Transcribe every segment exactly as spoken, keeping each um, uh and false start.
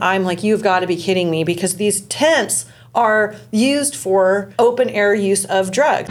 I'm like, you've got to be kidding me, because these tents are used for open air use of drugs.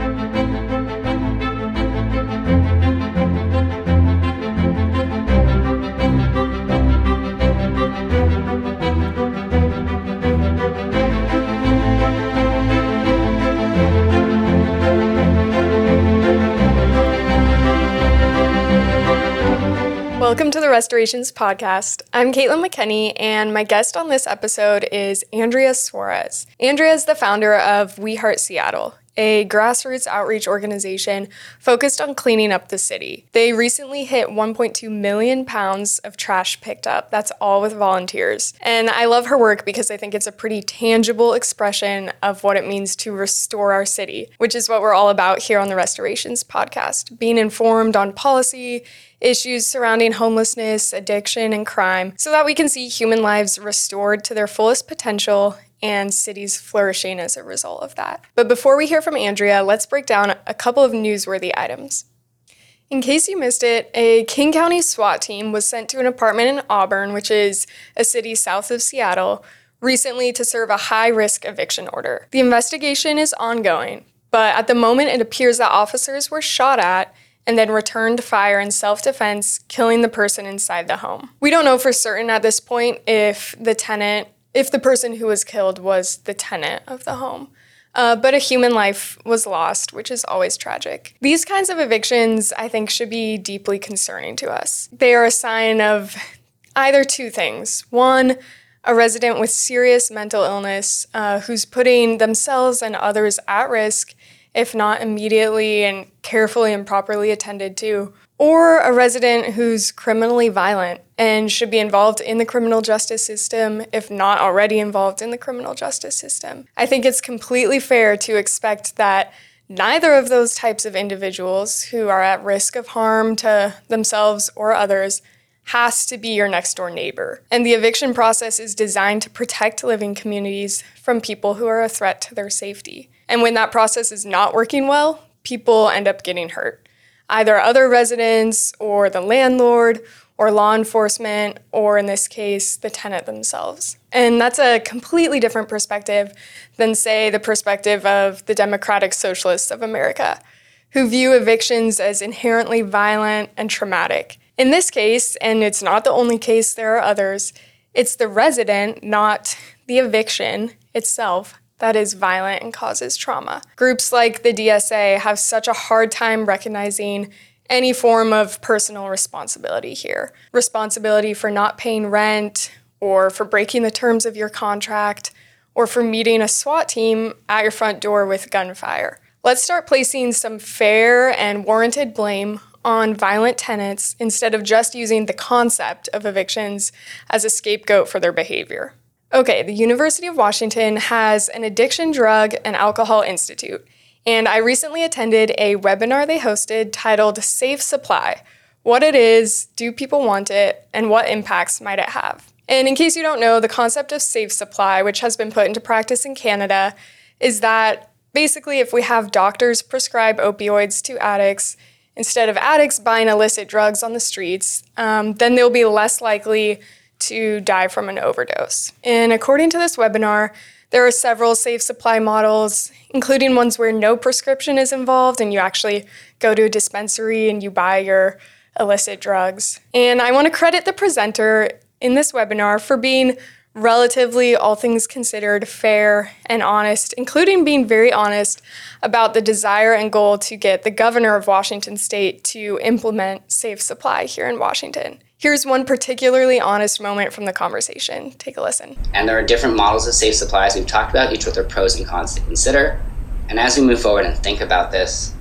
Welcome to the Restorations Podcast. I'm Caitlin McKenney, and my guest on this episode is Andrea Suarez. Andrea is the founder of We Heart Seattle, a grassroots outreach organization focused on cleaning up the city. They recently hit one point two million pounds of trash picked up. That's all with volunteers. And I love her work because I think it's a pretty tangible expression of what it means to restore our city, which is what we're all about here on the Restorations Podcast, being informed on policy, issues surrounding homelessness, addiction, and crime, so that we can see human lives restored to their fullest potential and cities flourishing as a result of that. But before we hear from Andrea, let's break down a couple of newsworthy items. In case you missed it, a King County SWAT team was sent to an apartment in Auburn, which is a city south of Seattle, recently to serve a high-risk eviction order. The investigation is ongoing, but at the moment it appears that officers were shot at and then returned fire in self-defense, killing the person inside the home. We don't know for certain at this point if the tenant, if the person who was killed was the tenant of the home. Uh, but a human life was lost, which is always tragic. These kinds of evictions, I think, should be deeply concerning to us. They are a sign of either two things. One, a resident with serious mental illness uh, who's putting themselves and others at risk if not immediately and carefully and properly attended to, or a resident who's criminally violent and should be involved in the criminal justice system, if not already involved in the criminal justice system. I think it's completely fair to expect that neither of those types of individuals who are at risk of harm to themselves or others has to be your next door neighbor. And the eviction process is designed to protect living communities from people who are a threat to their safety. And when that process is not working well, people end up getting hurt. Either other residents or the landlord or law enforcement, or in this case, the tenant themselves. And that's a completely different perspective than, say, the perspective of the Democratic Socialists of America, who view evictions as inherently violent and traumatic. In this case, and it's not the only case, there are others, it's the resident, not the eviction itself, that is violent and causes trauma. Groups like the D S A have such a hard time recognizing any form of personal responsibility here. Responsibility for not paying rent, or for breaking the terms of your contract, or for meeting a SWAT team at your front door with gunfire. Let's start placing some fair and warranted blame on violent tenants instead of just using the concept of evictions as a scapegoat for their behavior. Okay, the University of Washington has an Addiction, Drug, and Alcohol Institute, and I recently attended a webinar they hosted titled Safe Supply: What It Is, Do People Want It, and What Impacts Might It Have? And in case you don't know, the concept of safe supply, which has been put into practice in Canada, is that basically if we have doctors prescribe opioids to addicts, instead of addicts buying illicit drugs on the streets, um, then they'll be less likely to die from an overdose. And according to this webinar, there are several safe supply models, including ones where no prescription is involved and you actually go to a dispensary and you buy your illicit drugs. And I want to credit the presenter in this webinar for being relatively, all things considered, fair and honest, including being very honest about the desire and goal to get the governor of Washington State to implement safe supply here in Washington. Here's one particularly honest moment from the conversation. Take a listen. And there are different models of safe supply, as we've talked about, each with their pros and cons to consider. And as we move forward and think about this,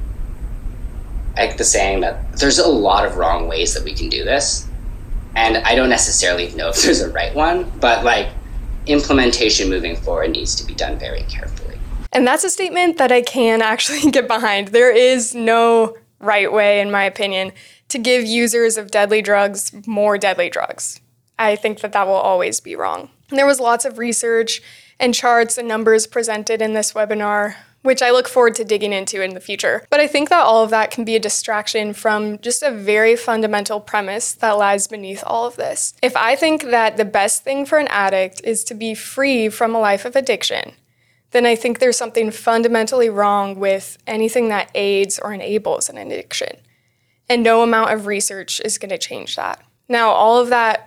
I like the saying that there's a lot of wrong ways that we can do this. And I don't necessarily know if there's a right one, but like implementation moving forward needs to be done very carefully. And that's a statement that I can actually get behind. There is no right way, in my opinion, to give users of deadly drugs more deadly drugs. I think that that will always be wrong. And there was lots of research and charts and numbers presented in this webinar, which I look forward to digging into in the future. But I think that all of that can be a distraction from just a very fundamental premise that lies beneath all of this. If I think that the best thing for an addict is to be free from a life of addiction, then I think there's something fundamentally wrong with anything that aids or enables an addiction. And no amount of research is going to change that. Now, all of that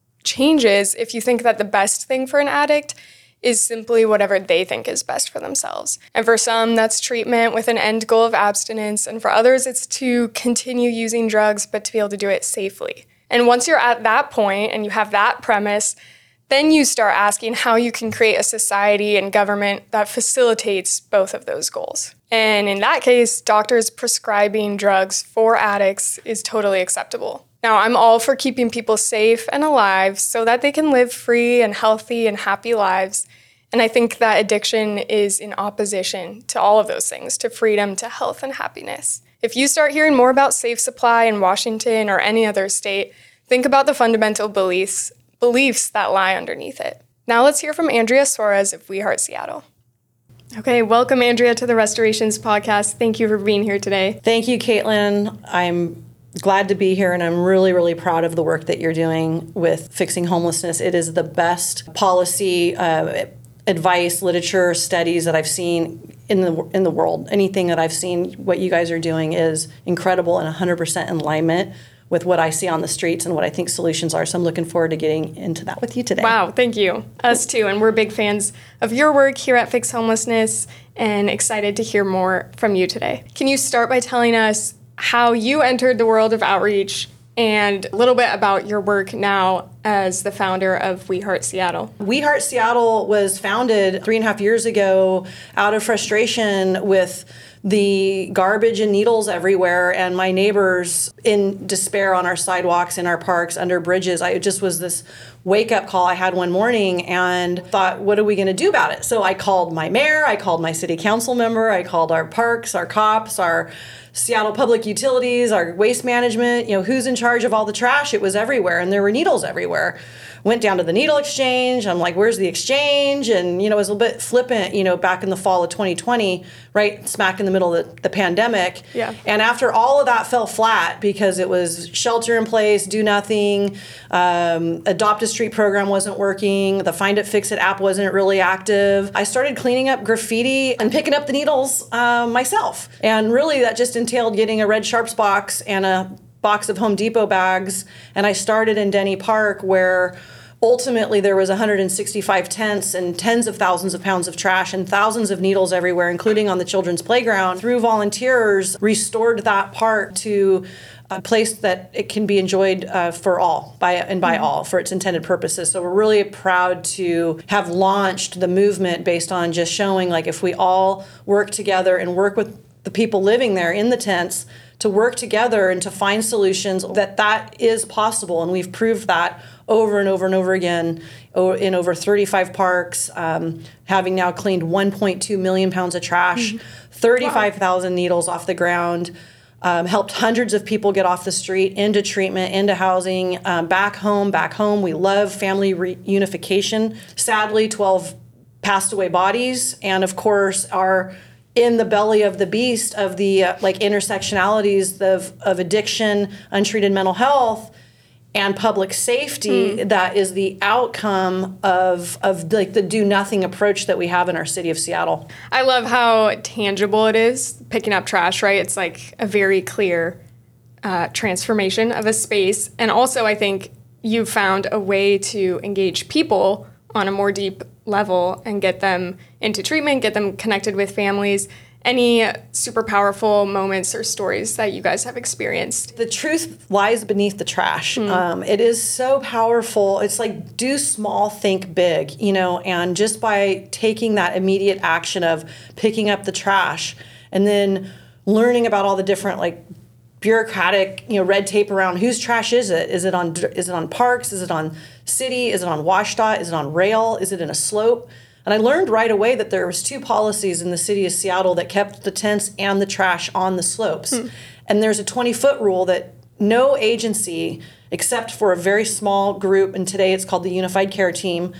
changes if you think that the best thing for an addict is simply whatever they think is best for themselves. And for some, that's treatment with an end goal of abstinence. And for others, it's to continue using drugs, but to be able to do it safely. And once you're at that point and you have that premise, then you start asking how you can create a society and government that facilitates both of those goals. And in that case, doctors prescribing drugs for addicts is totally acceptable. Now, I'm all for keeping people safe and alive so that they can live free and healthy and happy lives. And I think that addiction is in opposition to all of those things, to freedom, to health and happiness. If you start hearing more about safe supply in Washington or any other state, think about the fundamental beliefs, beliefs that lie underneath it. Now let's hear from Andrea Suarez of We Heart Seattle. Okay, welcome, Andrea, to the Restorations Podcast. Thank you for being here today. Thank you, Caitlin. I'm glad to be here, and I'm really, really proud of the work that you're doing with fixing homelessness. It is the best policy, uh, advice, literature, studies that I've seen in the in the world. Anything that I've seen, what you guys are doing is incredible and one hundred percent in alignment with what I see on the streets and what I think solutions are. So I'm looking forward to getting into that with you today. Wow, thank you. Us too, and we're big fans of your work here at Fix Homelessness and excited to hear more from you today. Can you start by telling us how you entered the world of outreach and a little bit about your work now as the founder of We Heart Seattle? We Heart Seattle was founded three and a half years ago out of frustration with the garbage and needles everywhere and my neighbors in despair on our sidewalks, in our parks, under bridges. I, it just was this wake-up call I had one morning and thought, what are we going to do about it? So I called my mayor, I called my city council member, I called our parks, our cops, our Seattle Public Utilities, our waste management, you know, who's in charge of all the trash? It was everywhere, and there were needles everywhere. Went down to the needle exchange. I'm like, where's the exchange? And, you know, it was a little bit flippant, you know, back in the fall of twenty twenty, right smack in the middle of the, the pandemic. Yeah. And after all of that fell flat because it was shelter in place, do nothing, um, Adopt a Street program wasn't working, the Find It, Fix It app wasn't really active, I started cleaning up graffiti and picking up the needles uh, myself. And really that just entailed getting a red Sharps box and a box of Home Depot bags. And I started in Denny Park, where ultimately there was one hundred sixty-five tents and tens of thousands of pounds of trash and thousands of needles everywhere, including on the children's playground. Through volunteers, restored that park to a place that it can be enjoyed uh, for all, by and by mm-hmm. all, for its intended purposes. So we're really proud to have launched the movement based on just showing, like, if we all work together and work with the people living there in the tents to work together and to find solutions, that that is possible. And we've proved that over and over and over again in over thirty-five parks, um, having now cleaned one point two million pounds of trash, mm-hmm. thirty-five thousand wow. needles off the ground, um, helped hundreds of people get off the street, into treatment, into housing, um, back home, back home. We love family reunification. Sadly, twelve passed away bodies, and of course, our in the belly of the beast of the uh, like intersectionalities of, of addiction, untreated mental health, and public safety, mm. that is the outcome of of like the do nothing approach that we have in our city of Seattle. I love how tangible it is, picking up trash, right? It's like a very clear uh, transformation of a space. And also I think you found a way to engage people on a more deep level and get them into treatment, get them connected with families. Any super powerful moments or stories that you guys have experienced? The truth lies beneath the trash. Mm. Um, it is so powerful. It's like, do small, think big, you know, and just by taking that immediate action of picking up the trash and then learning about all the different, like, bureaucratic, you know, red tape around whose trash is it? Is it on is it on parks? Is it on city? Is it on WashDOT? Is it on rail? Is it in a slope? And I learned right away that there was two policies in the city of Seattle that kept the tents and the trash on the slopes. Hmm. And there's a twenty-foot rule that no agency, except for a very small group, and today it's called the Unified Care Team,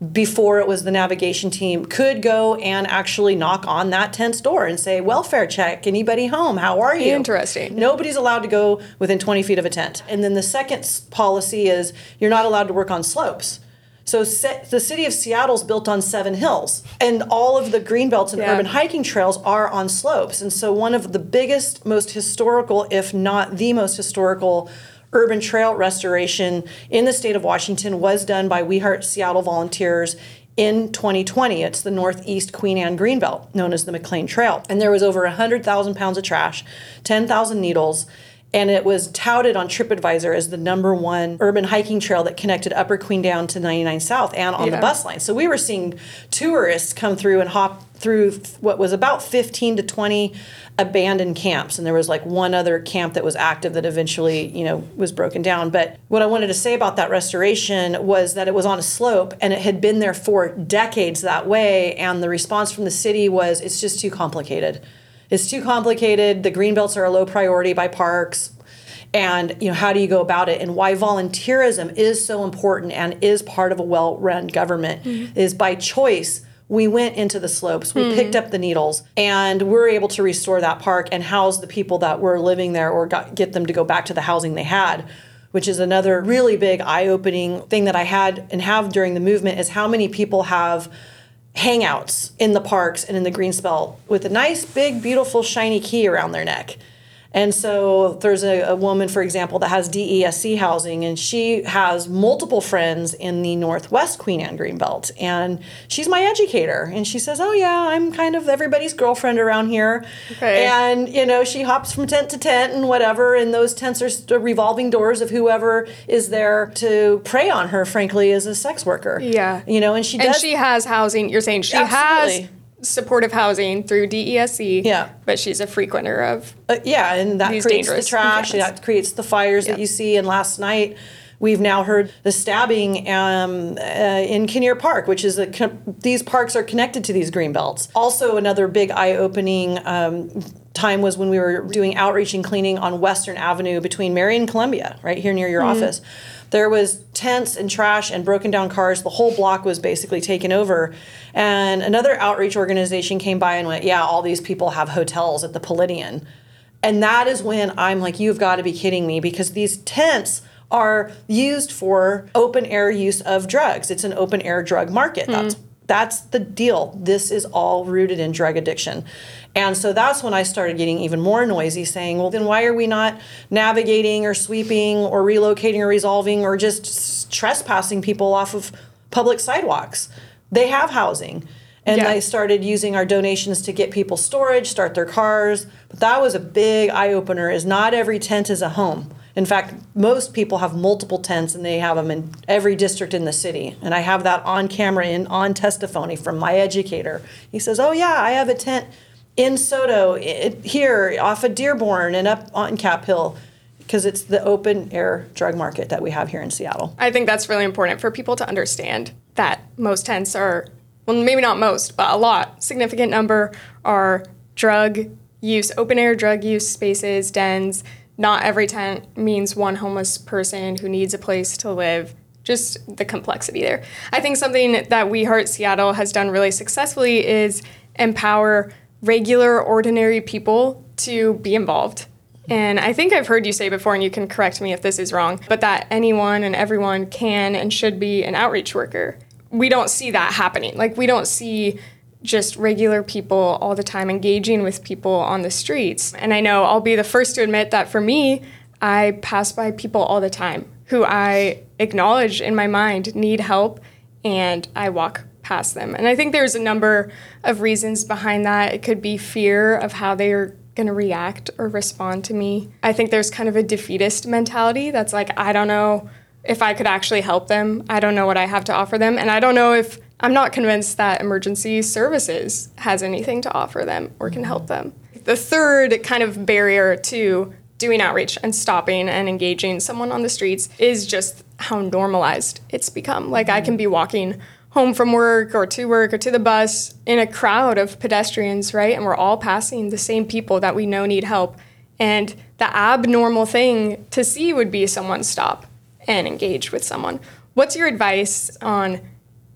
before it was the navigation team, could go and actually knock on that tent's door and say, welfare check, anybody home? How are you? Interesting. Nobody's allowed to go within twenty feet of a tent. And then the second policy is you're not allowed to work on slopes. So se- the city of Seattle's built on seven hills, and all of the greenbelts and Yeah. urban hiking trails are on slopes. And so one of the biggest, most historical, if not the most historical, urban trail restoration in the state of Washington was done by We Heart Seattle volunteers in twenty twenty. It's the Northeast Queen Anne Greenbelt, known as the McLean Trail. And there was over one hundred thousand pounds of trash, ten thousand needles, and it was touted on TripAdvisor as the number one urban hiking trail that connected Upper Queendown to ninety-nine South and on Yeah. the bus line. So we were seeing tourists come through and hop through what was about fifteen to twenty abandoned camps. And there was like one other camp that was active that eventually, you know, was broken down. But what I wanted to say about that restoration was that it was on a slope and it had been there for decades that way. And the response from the city was, it's just too complicated. It's too complicated. The greenbelts are a low priority by parks. And, you know, how do you go about it? And why volunteerism is so important and is part of a well-run government mm-hmm. is by choice. We went into the slopes, we mm. picked up the needles, and we're able to restore that park and house the people that were living there or got, get them to go back to the housing they had, which is another really big eye-opening thing that I had and have during the movement is how many people have hangouts in the parks and in the green spell with a nice, big, beautiful, shiny key around their neck. And so there's a, a woman, for example, that has D E S C housing, and she has multiple friends in the Northwest Queen Anne Greenbelt. And she's my educator. And she says, oh, yeah, I'm kind of everybody's girlfriend around here. Okay. And, you know, she hops from tent to tent and whatever. And those tents are st- revolving doors of whoever is there to prey on her, frankly, as a sex worker. Yeah. You know, and she does. And she has housing. You're saying she Absolutely. has supportive housing through D E S C, yeah. but she's a frequenter of uh, yeah, and that creates the trash, and that creates the fires yeah. that you see. And last night, we've now heard the stabbing um, uh, in Kinnear Park, which is a these parks are connected to these green belts. Also, another big eye-opening um, time was when we were doing outreach and cleaning on Western Avenue between Marion and Columbia, right here near your mm-hmm. office. There was tents and trash and broken down cars. The whole block was basically taken over. And another outreach organization came by and went, yeah, all these people have hotels at the Palladian. And that is when I'm like, you've got to be kidding me, because these tents are used for open air use of drugs. It's an open air drug market. Mm. That's that's the deal. This is all rooted in drug addiction. And so that's when I started getting even more noisy, saying, well, then why are we not navigating or sweeping or relocating or resolving or just trespassing people off of public sidewalks? They have housing. And yeah. I started using our donations to get people storage, start their cars. But that was a big eye-opener, is not every tent is a home. In fact, most people have multiple tents, and they have them in every district in the city. And I have that on camera and on testimony from my educator. He says, oh, yeah, I have a tent in Soto, it, here, off of Dearborn and up on Cap Hill, because it's the open air drug market that we have here in Seattle. I think that's really important for people to understand that most tents are, well, maybe not most, but a lot, significant number are drug use, open air drug use spaces, dens. Not every tent means one homeless person who needs a place to live. Just the complexity there. I think something that We Heart Seattle has done really successfully is empower regular, ordinary people to be involved. And I think I've heard you say before, and you can correct me if this is wrong, but that anyone and everyone can and should be an outreach worker. We don't see that happening. Like, we don't see just regular people all the time engaging with people on the streets. And I know I'll be the first to admit that for me, I pass by people all the time who I acknowledge in my mind need help, and I walk past them. And I think there's a number of reasons behind that. It could be fear of how they're going to react or respond to me. I think there's kind of a defeatist mentality that's like, I don't know if I could actually help them. I don't know what I have to offer them. And I don't know if, I'm not convinced that emergency services has anything to offer them or can help them. The third kind of barrier to doing outreach and stopping and engaging someone on the streets is just how normalized it's become. Like, I can be walking home from work or to work or to the bus in a crowd of pedestrians, right? And we're all passing the same people that we know need help. And the abnormal thing to see would be someone stop and engage with someone. What's your advice on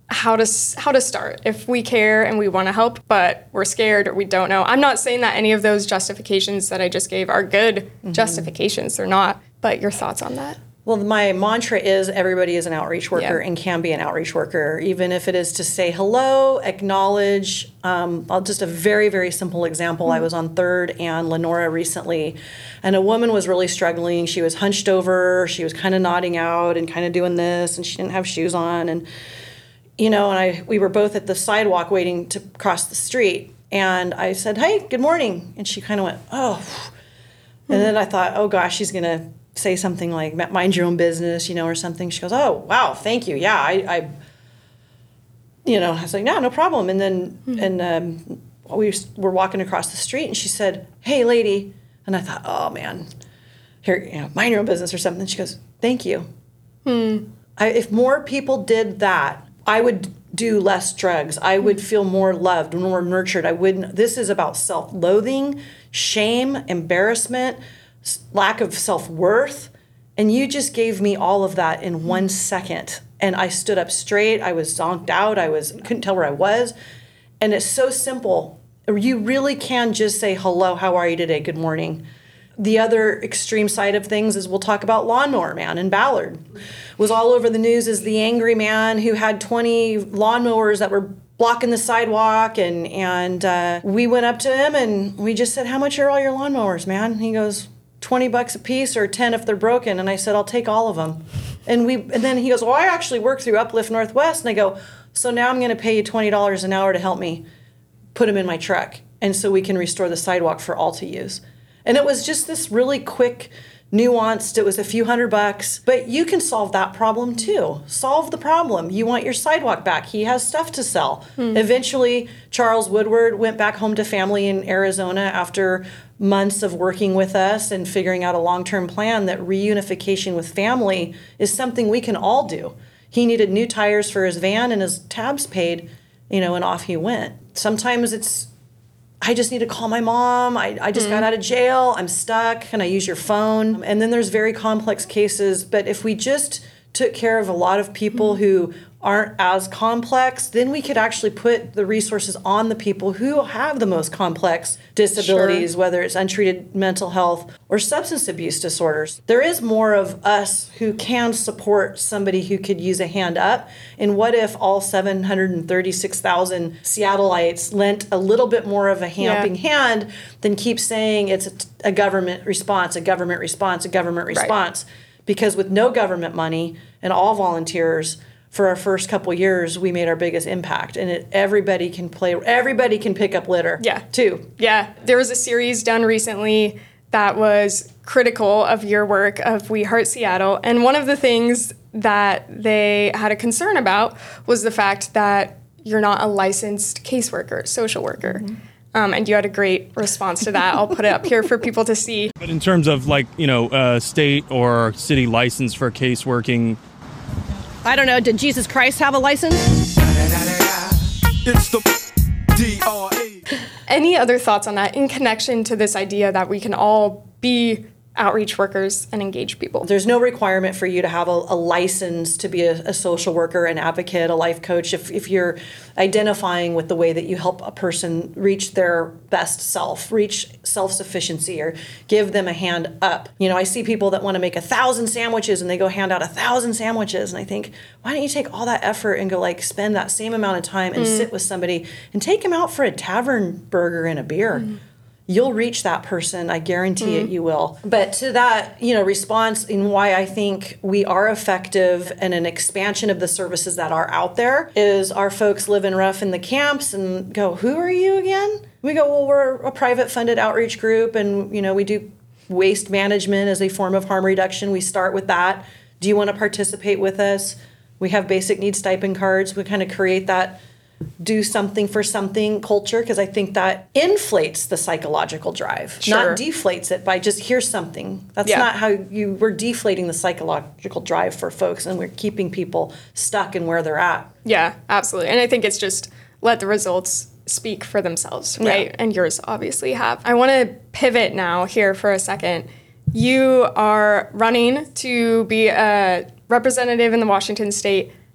how to how to start if we care and we want to help, but we're scared or we don't know. I'm not saying that any of those justifications that I just gave are good mm-hmm. justifications. They're not. But your thoughts on that? Well, my mantra is everybody is an outreach worker yeah. and can be an outreach worker, even if it is to say hello, acknowledge. Um, I'll just a very, very simple example. Mm-hmm. I was on Third and Lenora recently, and a woman was really struggling. She was hunched over. She was kind of nodding out and kind of doing this, and she didn't have shoes on. And, you know, and I we were both at the sidewalk waiting to cross the street. And I said, hey, good morning. And she kind of went, oh. Mm-hmm. And then I thought, oh, gosh, she's going to say something like mind your own business, you know, or something. She goes, oh, wow, thank you. Yeah, I, I you know, I was like, no, no problem. And then, mm-hmm. and um, we were walking across the street and she said, hey, lady. And I thought, oh, man, here, you know, mind your own business or something. She goes, thank you. Hmm. I, if more people did that, I would do less drugs. I would feel more loved, more nurtured. I wouldn't, this is about self-loathing, shame, embarrassment, lack of self-worth, and you just gave me all of that in one second. And I stood up straight. I was zonked out. I was couldn't tell where I was. And it's so simple. You really can just say, hello, how are you today? Good morning. The other extreme side of things is we'll talk about Lawnmower Man in Ballard. Was all over the news as the angry man who had twenty lawnmowers that were blocking the sidewalk, and and uh, we went up to him and we just said, how much are all your lawnmowers, man? And he goes, twenty bucks a piece or ten if they're broken. And I said, I'll take all of them. And we and then he goes, well, I actually work through Uplift Northwest. And I go, so now I'm going to pay you twenty dollars an hour to help me put them in my truck, and so we can restore the sidewalk for all to use. And it was just this really quick, nuanced, it was a few hundred bucks, but you can solve that problem too. Solve the problem. You want your sidewalk back. He has stuff to sell. Hmm. Eventually, Charles Woodward went back home to family in Arizona after months of working with us and figuring out a long-term plan that reunification with family is something we can all do. He needed new tires for his van and his tabs paid, you know, and off he went. Sometimes it's, I just need to call my mom. I, I just mm. got out of jail. I'm stuck. Can I use your phone? And then there's very complex cases. But if we just took care of a lot of people mm. who aren't as complex, then we could actually put the resources on the people who have the most complex disabilities, sure. whether it's untreated mental health or substance abuse disorders. There is more of us who can support somebody who could use a hand up. And what if all seven hundred thirty-six thousand Seattleites lent a little bit more of a helping yeah. hand than keep saying it's a, a government response, a government response, a government response. Right. Because with no government money and all volunteers, for our first couple years, we made our biggest impact, and it, everybody can play. Everybody can pick up litter. Yeah, too. Yeah, there was a series done recently that was critical of your work of We Heart Seattle, and one of the things that they had a concern about was the fact that you're not a licensed caseworker, social worker. Mm-hmm. Um, and you had a great response to that. I'll put it up here for people to see. But in terms of like, you know, uh, state or city license for caseworking, I don't know, did Jesus Christ have a license? It's the D R A. Any other thoughts on that in connection to this idea that we can all be outreach workers and engage people? There's no requirement for you to have a, a license to be a, a social worker, an advocate, a life coach. If, if you're identifying with the way that you help a person reach their best self, reach self-sufficiency, or give them a hand up. You know, I see people that want to make a thousand sandwiches and they go hand out a thousand sandwiches. And I think, why don't you take all that effort and go like spend that same amount of time and mm. sit with somebody and take them out for a tavern burger and a beer? Mm. You'll reach that person. I guarantee mm-hmm. it, you will. But to that, you know, response in why I think we are effective and an expansion of the services that are out there is our folks living rough in the camps and go, who are you again? We go, well, we're a private funded outreach group, and, you know, we do waste management as a form of harm reduction. We start with that. Do you want to participate with us? We have basic needs stipend cards. We kind of create that do something for something culture, because I think that inflates the psychological drive, sure. not deflates it by just here's something. That's yeah. not how you, we're deflating the psychological drive for folks, and we're keeping people stuck in where they're at. Yeah, absolutely. And I think it's just let the results speak for themselves, right? Yeah. And yours obviously have. I want to pivot now here for a second. You are running to be a representative in the Washington State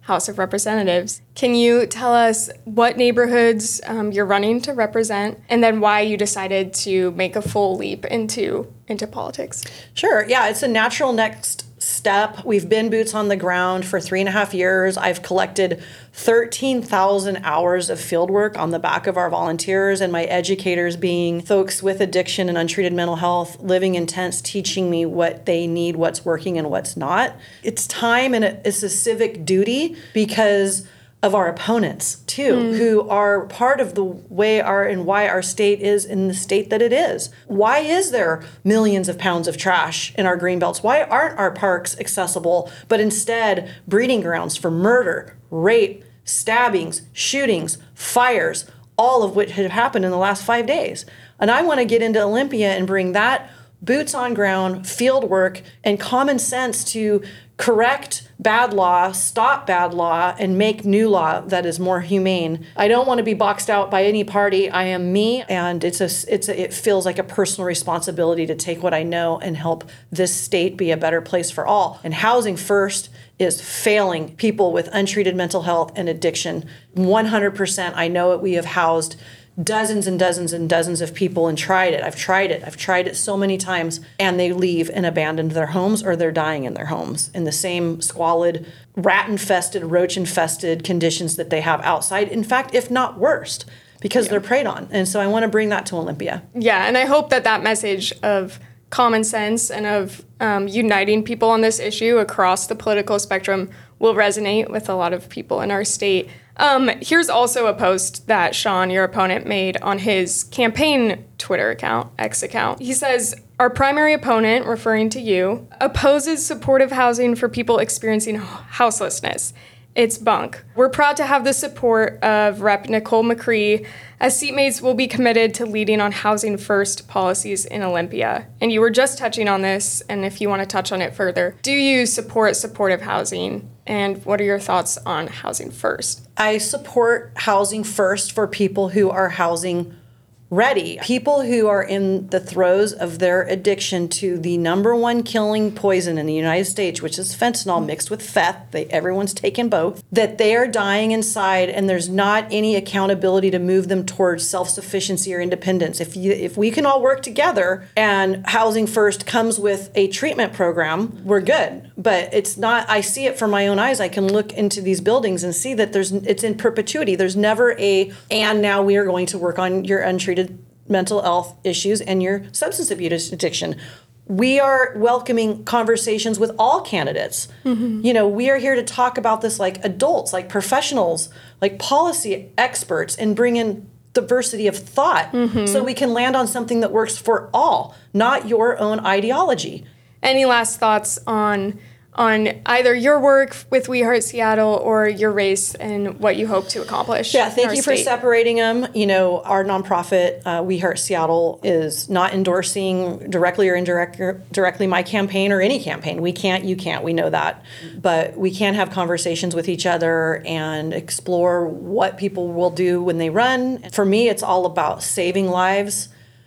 House of Representatives. Can you tell us what neighborhoods um, you're running to represent, and then why you decided to make a full leap into into politics? Sure. Yeah, it's a natural next step. We've been boots on the ground for three and a half years. I've collected thirteen thousand hours of field work on the back of our volunteers and my educators being folks with addiction and untreated mental health, living in tents, teaching me what they need, what's working and what's not. It's time and it's a civic duty because of our opponents too, mm. who are part of the way our and why our state is in the state that it is. Why is there millions of pounds of trash in our green belts? Why aren't our parks accessible, but instead breeding grounds for murder, rape, stabbings, shootings, fires, all of which have happened in the last five days? And I want to get into Olympia and bring that boots on ground, field work, and common sense to correct bad law, stop bad law, and make new law that is more humane. I don't want to be boxed out by any party. I am me, and it's a, it's a, it feels like a personal responsibility to take what I know and help this state be a better place for all. And Housing First is failing people with untreated mental health and addiction. one hundred percent, I know it. We have housed dozens and dozens and dozens of people and tried it. I've tried it. I've tried it so many times, and they leave and abandon their homes, or they're dying in their homes in the same squalid, rat-infested, roach-infested conditions that they have outside. In fact, if not worse, because yeah. they're preyed on. And so I want to bring that to Olympia. Yeah, and I hope that that message of common sense and of um, uniting people on this issue across the political spectrum will resonate with a lot of people in our state. Um, here's also a post that Sean, your opponent, made on his campaign Twitter account, X account. He says, "Our primary opponent," referring to you, "opposes supportive housing for people experiencing houselessness. It's bunk. We're proud to have the support of Representative Nicole McCree, as seatmates will be committed to leading on Housing First policies in Olympia." And you were just touching on this, and if you want to touch on it further, do you support supportive housing? And what are your thoughts on Housing First? I support Housing First for people who are housing ready. People who are in the throes of their addiction to the number one killing poison in the United States, which is fentanyl mixed with feth. They, everyone's taken both. That they are dying inside, and there's not any accountability to move them towards self-sufficiency or independence. If you, if we can all work together, and Housing First comes with a treatment program, we're good. But it's not. I see it from my own eyes. I can look into these buildings and see that there's it's in perpetuity. There's never a and now we are going to work on your untreated mental health issues and your substance abuse addiction. We are welcoming conversations with all candidates. Mm-hmm. You know, we are here to talk about this like adults, like professionals, like policy experts, and bring in diversity of thought mm-hmm. so we can land on something that works for all, not your own ideology. Any last thoughts on on either your work with We Heart Seattle or your race and what you hope to accomplish? Yeah, thank you for separating them. You know, our nonprofit, uh, We Heart Seattle, is not endorsing directly or indirectly directly my campaign or any campaign. We can't, you can't, we know that. But we can have conversations with each other and explore what people will do when they run. For me, it's all about saving lives,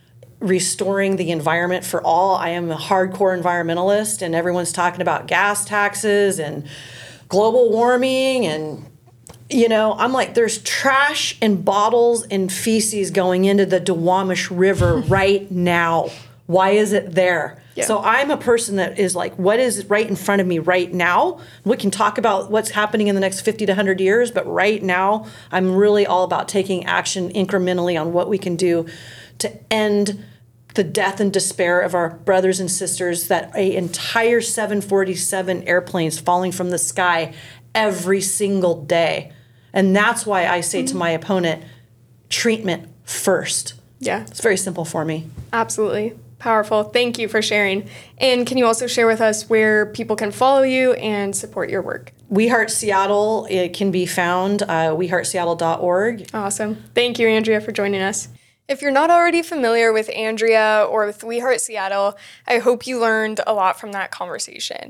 restoring the environment for all. I am a hardcore environmentalist, and everyone's talking about gas taxes and global warming, and you know, I'm like, there's trash and bottles and feces going into the Duwamish River right now. Why is it there? Yeah. So I'm a person that is like, what is right in front of me right now? We can talk about what's happening in the next fifty to one hundred years, but right now, I'm really all about taking action incrementally on what we can do to end the death and despair of our brothers and sisters, that an entire seven forty-seven airplanes falling from the sky every single day. And that's why I say mm-hmm. to my opponent, treatment first. Yeah. It's very simple for me. Absolutely. Powerful. Thank you for sharing. And can you also share with us where people can follow you and support your work? We Heart Seattle, it can be found, uh, we heart seattle dot org. Awesome. Thank you, Andrea, for joining us. If you're not already familiar with Andrea or with We Heart Seattle, I hope you learned a lot from that conversation.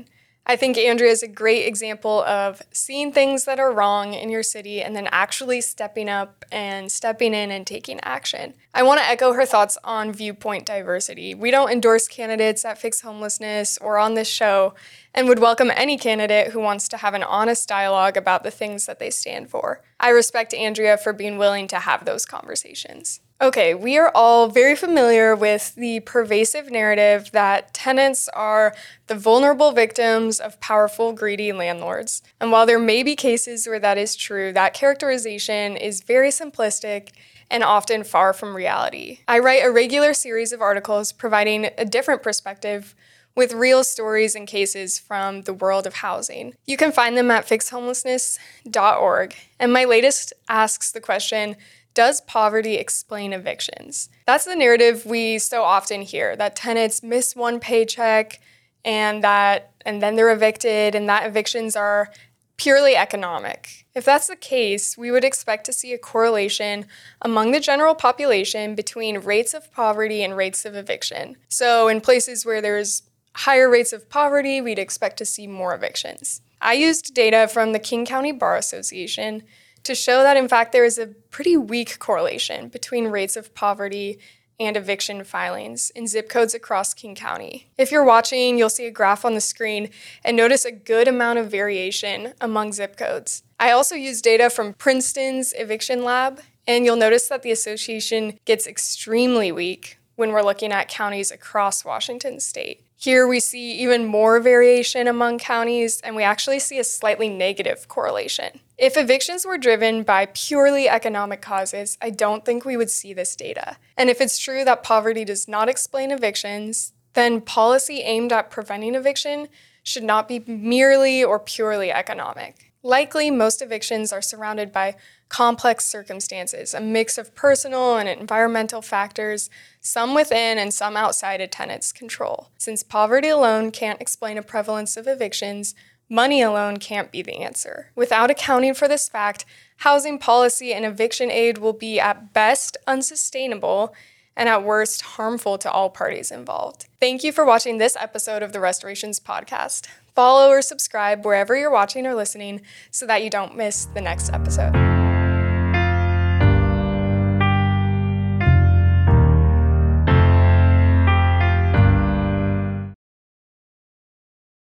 I think Andrea is a great example of seeing things that are wrong in your city and then actually stepping up and stepping in and taking action. I want to echo her thoughts on viewpoint diversity. We don't endorse candidates at Fix Homelessness or on this show, and would welcome any candidate who wants to have an honest dialogue about the things that they stand for. I respect Andrea for being willing to have those conversations. Okay, we are all very familiar with the pervasive narrative that tenants are the vulnerable victims of powerful, greedy landlords. And while there may be cases where that is true, that characterization is very simplistic and often far from reality. I write a regular series of articles providing a different perspective with real stories and cases from the world of housing. You can find them at fix homelessness dot org. And my latest asks the question, does poverty explain evictions? That's the narrative we so often hear, that tenants miss one paycheck and that and then they're evicted and that evictions are purely economic. If that's the case, we would expect to see a correlation among the general population between rates of poverty and rates of eviction. So in places where there's higher rates of poverty, we'd expect to see more evictions. I used data from the King County Bar Association to show that, in fact, there is a pretty weak correlation between rates of poverty and eviction filings in zip codes across King County. If you're watching, you'll see a graph on the screen and notice a good amount of variation among zip codes. I also used data from Princeton's Eviction Lab, and you'll notice that the association gets extremely weak when we're looking at counties across Washington state. Here we see even more variation among counties, and we actually see a slightly negative correlation. If evictions were driven by purely economic causes, I don't think we would see this data. And if it's true that poverty does not explain evictions, then policy aimed at preventing eviction should not be merely or purely economic. Likely, most evictions are surrounded by complex circumstances, a mix of personal and environmental factors, some within and some outside a tenant's control. Since poverty alone can't explain a prevalence of evictions, money alone can't be the answer. Without accounting for this fact, housing policy and eviction aid will be at best unsustainable and at worst harmful to all parties involved. Thank you for watching this episode of the Restorations Podcast. Follow or subscribe wherever you're watching or listening so that you don't miss the next episode.